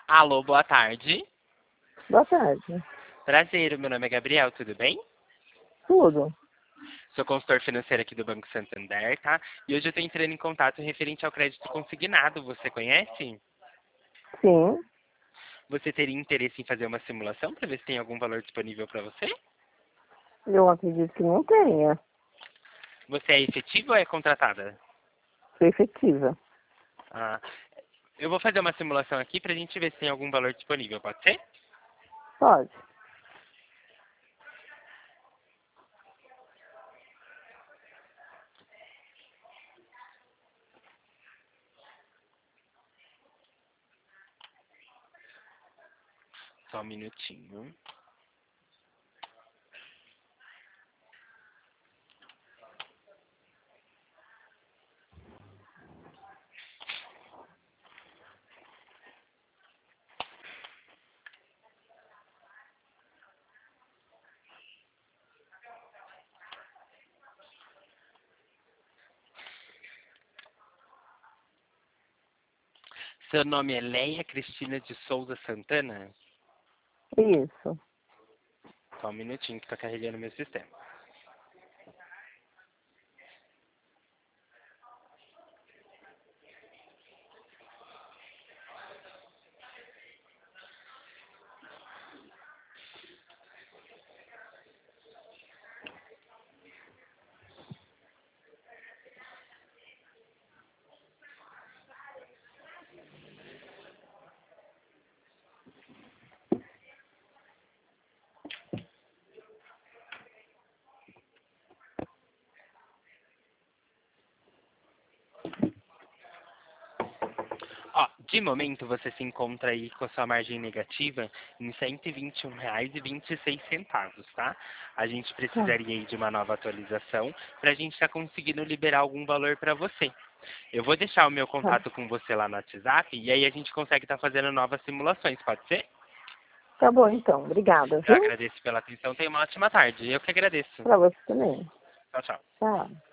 Alô, boa tarde. Boa tarde. Prazer, meu nome é Gabriel, tudo bem? Tudo? Sou consultor financeiro aqui do Banco Santander, tá? E hoje eu estou entrando em contato referente ao crédito consignado. Você conhece? Sim. Você teria interesse em fazer uma simulação para ver se tem algum valor disponível para você? Eu acredito que não tenha. Você é efetiva ou é contratada? Sou efetiva. Ah, eu vou fazer uma simulação aqui para a gente ver se tem algum valor disponível, pode ser? Pode. Só um minutinho. Seu nome é Leia Cristina de Souza Santana? Isso. Só um minutinho que está carregando meu sistema. Ó, de momento você se encontra aí com a sua margem negativa em R$ 121,26, tá? A gente Tá. precisaria aí de uma nova atualização para a gente estar conseguindo liberar algum valor para você. Eu vou deixar o meu Tá. contato com você lá no WhatsApp e aí a gente consegue estar fazendo novas simulações, pode ser? Tá bom, então. Obrigada, Eu viu? agradeço pela atenção, tenha uma ótima tarde. Eu que agradeço. Pra você também. Tchau, tchau. Tchau.